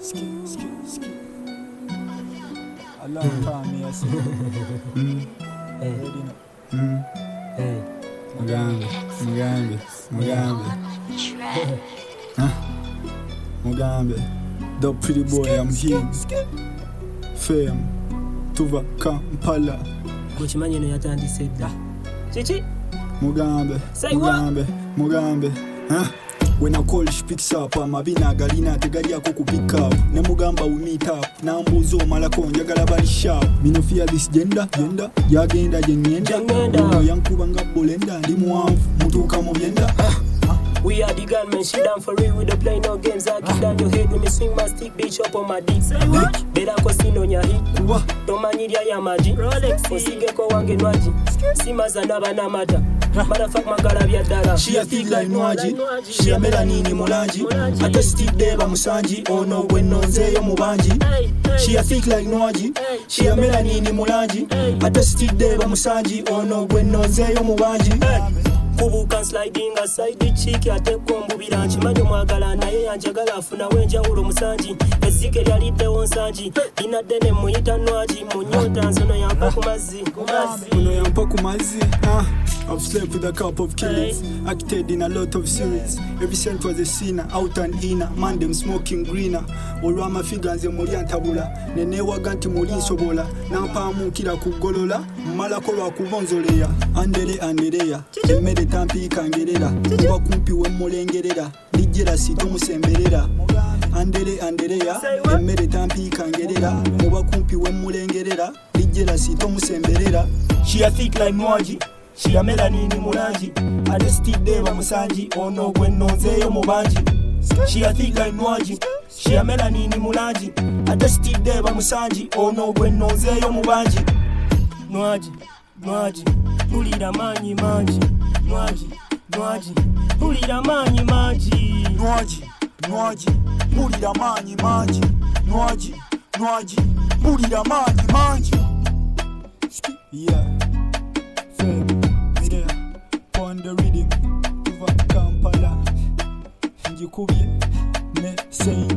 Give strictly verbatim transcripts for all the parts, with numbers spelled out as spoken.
A long time, I say. Hey. Ready now. Mm. Hey. Mugambe, Mugambe, Mugambe. Huh? Mugambe. The pretty boy, I'm here. Fame. Tuva Kampala. Kuchimanyi no yatandise dda. Chichi. Mugambe, Say what? Mugambe, Mugambe. Huh? When I call she picks up, amabina galina tegaliako ku pick up. Ne mugamba we meet up. Nambuzo malako njagala bali sharp. Me no fear this gender, gender. Yagenda jengenda. Uno yankuba nga bolenda ndi muwanvu mutuuka mu byenda. We are the gunmen, shit down for real, we don't play no games. I kick down your head when me swing my stick, bitch up on my dick. Say what? Better cosino nya hit. Kuba. Tomanyiria ya maji. Rolex. Osige ko wange nwaji. Simaza naba na mata. Motherfuck magala bya dala. She a thick like nwaji. She a melanini mulanji. Ate Steve Deba musanji. Oh no when no nzeyo mubanji. She a thick like nwaji. She a melanini mulanji. Ate Steve Deba musanji. Oh no when no nzeyo mubanji. Kubuka sliding aside the cheek ate kombubira nkimanyi mwagala naye yanjagala afuna wenjawulo musanji ezike lyaliddewo nsanji linadde ne muyita nwaji mu nyota nsono yampa ku mazzi Uno yampa ku mazzi. I've slept with a couple of killers, acted in a lot of series. Every cent was a sinner, out and inner. Man them smoking greener. Olwama figure nze muli antabula. Nenewaga nti muli nsobola. Nampamukira kugolola. Malako lwa kubonzoleya. Andere andereya. Emmere tampiika ngerera. Kuba kumpi we mulengerera. Lijjera sito musemberera. Andere andereya. Emmere tampiika ngerera. Kuba kumpi we mulengerera. Lijjera sito musemberera. She a thick like nwaji. She a melanini mulanji. Ate Steve Deba musanji. Ono gwe nonzeyo mubanji. She a thick like nwaji. She a melanini mulanji. Ate Steve Deba musanji. Ono gwe nonzeyo mubanji. nwaji nwaji pulira manyi manji nwaji nwaji pulira manyi manji Nwaji, nwaji, pulira manyi manji. Nwaji, nwaji, pulira manyi manji. Yeah. Fame, yeah. Pon the rhythm, tuva Kampala. Njikubye, ne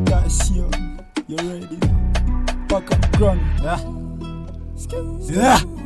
sentation. You ready? Pack up ground. Yeah. Yeah.